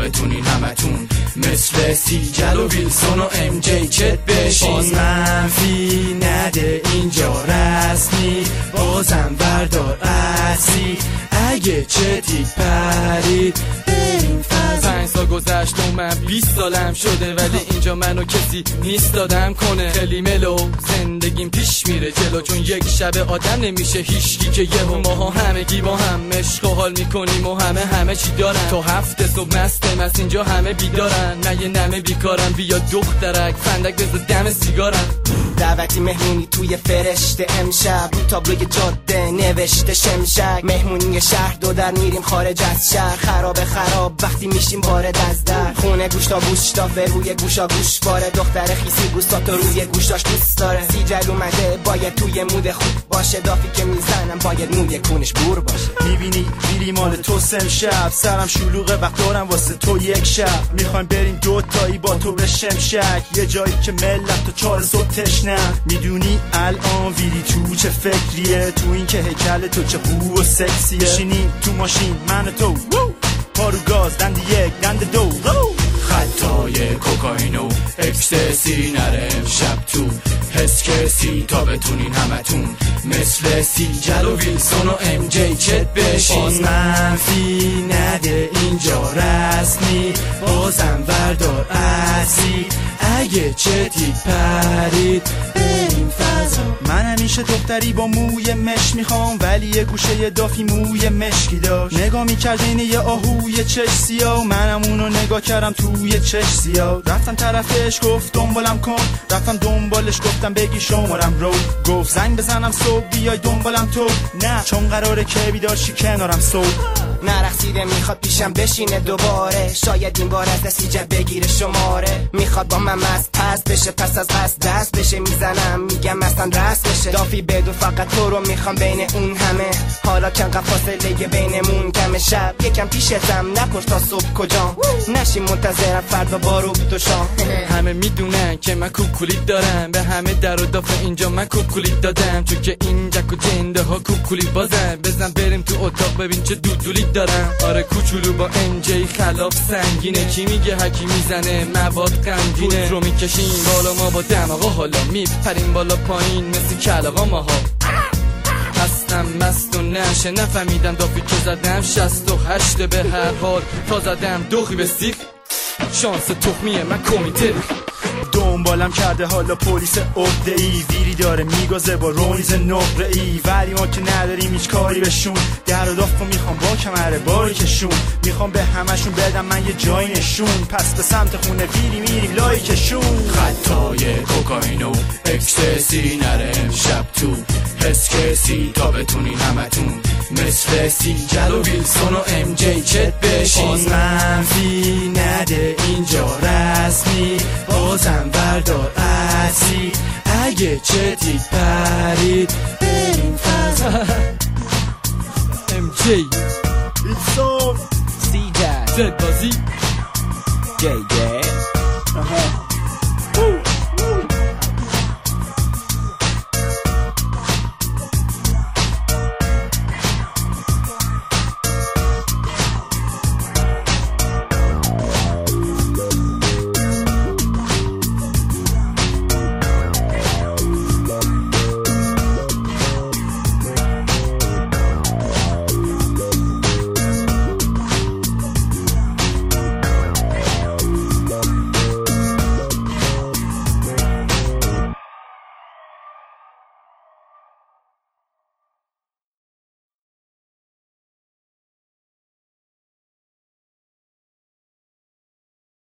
بتونین همتون مثل سیجل و ویلسون و ام جی چت بشین. باز منفی نده اینجا رسمی، بازم بردار اصلی اگه چتی پرید بریم فضا. 5 سال گذشت و من 20 سالم شده، ولی اینجا منو کسی نیست دادم کنه. خیلی ملو زندگیم پیش میره جلو، چون یک شب آدم نمیشه هیچکی که یهو ماها همگی با هم عشق و حال میکنیم و همه چی دارن. تا 7 صبح مستم از اینجا همه بیدارن، من یه نمه بیکارم. بیا دخترک فندک بذار دم سیگارم. دعوتی مهمونی توی فرشته امشب، رو تابلوی جاده نوشته شمشک. مهمونی شهر دو در میریم خارج از شهر، خراب وقتی میشیم وارد از در. خونه گوشتا گوشتافه روی گوشا گوش باره، دختر خیسی گوستاتو روی گوشتاش دوست داره. سیجل اومده باید توی مود خوب باشه، دافی که میزنم باید موی کونش بور باشه. میبینی میری مال تو شب، سرم شلوغه وقت دارم واسه تو یک شب. میخوایم بریم دوتایی با تو به شمشک، یه جایی که ملت تو 4 صبح تشنه. میدونی الان ویری تو چه فکریه، تو این که هیکل تو چه خوب و سکسیه. بشینیم تو ماشین من و تو، پارو گاز دند 1 دند 2، خطای کوکائین و اکستسی نره امشب تو حس کسی تا بتونین همتون مثل سیجل و ویلسون و ام جی چت بشین. باز منفی نده اینجا رسمی، بازم بردار اصلی اگه چتی پرید بریم فضا. من همیشه دختری با موی مش میخوام، ولی یه گوشه دافی موی مشکی داشت. نگاه میکرد این یه آهوی چش سیاه، منم اونو نگاه کردم توی چش سیاه. رفتم طرفش گفت دنبالم کن، رفتم دنبالش گفتم بگی شمارم رو. گفت زنگ بزنم صبح بیای دنبالم تو، نه چون قراره که بیدار شی کنارم صبح. نرقصیده میخواد پیشم بشینه دوباره، شاید این بار از سیجل بگیره شماره. میخواد با من مست پس بشه، پس از قصد دست بشه. میزنم میگم اصلا رست بشه، دافی بدون فقط تو رو میخوام بین اون همه. حالا چنقدر فاصله بینمون کم، شب یکم پیشتم نپرس تا صبح کجا، نشی منتظرم فردا باروب تو شام. همه میدونن که من کوکولی دارم، به همه در و دافه اینجا من کوکولی دادم، چون که این جک و جنده ها کوکولی بازن. بزن بریم تو اتاق ببین چه دودولی دارم. آره کوچولو با ام جی خلاف سنگینه، کی میگه هکی میزنه مواد غمگینه. رو میکشیم بالا ما با دماغا، حالا میپریم بالا پایین مثل کلاغا ماها. هستم مست و نشه نفهمیدم دافی که زدم 68 به هر حال تا زدم دوخی به سیخ. شانس تخمیه من کمیته دنبالم کرده حالا پلیس عقده‌ای، ویری داره میگازه با رویز نقره‌ای. ولی ما که نداریم هیچ کاری بهشون، در و دافت میخوام با کمره باریکشون. میخوام به همشون بدم من یه جای نشون، پس به سمت خونه ویری میریم لایکشون. خطای کوکائین و اکستسی نره امشب تو حس کسی تا بتونین همتون مثل سیجل و ویلسون و ام جی چت بشین. باز منفی نده اینجا رسمی، بازم بردار اصلی اگه چتی پرید بریم فضا. ام جی ویلسون سیجل زد بازی جی